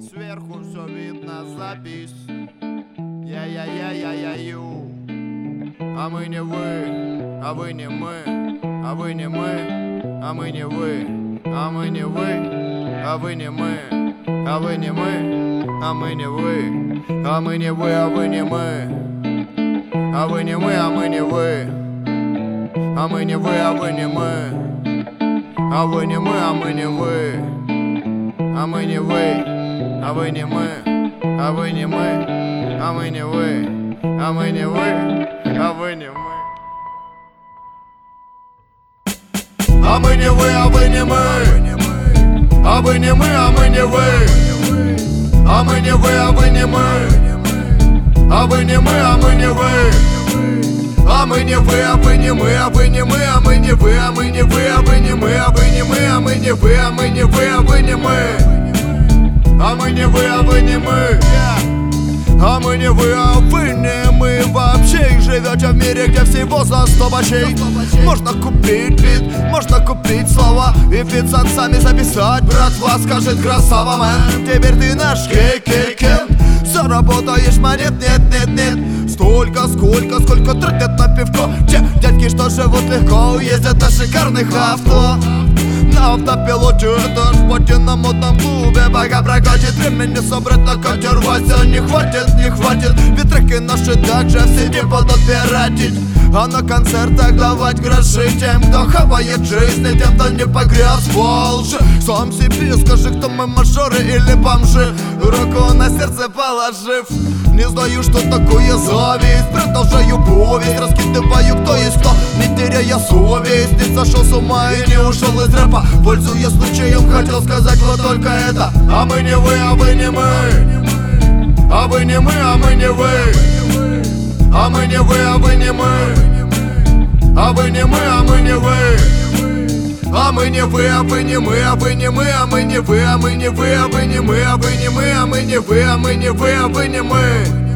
Сверху все видно, запись. Я-я-я-я-я-ю. А мы не вы, а вы не мы, а вы не мы, а мы не вы, а мы не вы, а вы не мы, а вы не мы, а мы не вы, а мы не вы, а вы не мы, а вы не мы, а мы не вы, а мы не вы, а вы не мы, а вы не мы, а мы не вы, а мы не вы, а вы не мы, а вы не мы, а мы не вы, а мы не вы, а вы не мы. А мы не вы, а вы не мы, а вы не мы, а мы не вы, а мы не вы, а вы не мы, а вы не мы, а мы не вы, а мы не вы, а вы не мы, а вы не мы, а мы не вы, а мы не вы, а вы не мы, а вы не мы, а мы не вы, а мы не вы, а вы не мы, а мы не вы, а вы не мы, а мы не вы, а вы не мы. Вообще живете в мире, где всего за 100 бачей. Можно купить бит, можно купить слова и фит с отцами записать. Братва скажет красава, мэн, теперь ты наш кей-кей-кен. Заработаешь монет, нет, нет, нет. Столько, сколько тратят на пивко. Те дядьки, что живут легко, ездят на шикарных авто. На автопилоте, это ж в на модном клубе. Пока прокатит времени собрать на катер Вася. Не хватит, не хватит, ведь треки наши также в сети будут пиратить. А на концертах давать гроши тем, кто хавает жизнь, и тем, кто не погряз во лжи. Сам себе скажи, кто мы, мажоры или бомжи, руку на сердце положив. Не знаю, что такое зависть, продолжаю повесть, раскидываю, кто есть кто, не теряя совесть. Не сошел с ума и не ушел из рэпа, пользуясь случаем, хотел сказать вот только это. А мы не вы, а вы не мы, а вы не мы, а мы не вы, а мы не вы, а вы не мы, а вы не мы, а мы не вы, а мы не вы, а вы не мы, а вы не мы, а мы не вы, а мы не вы, а вы не мы, а вы не мы, а мы не вы, а мы не вы, а вы не мы.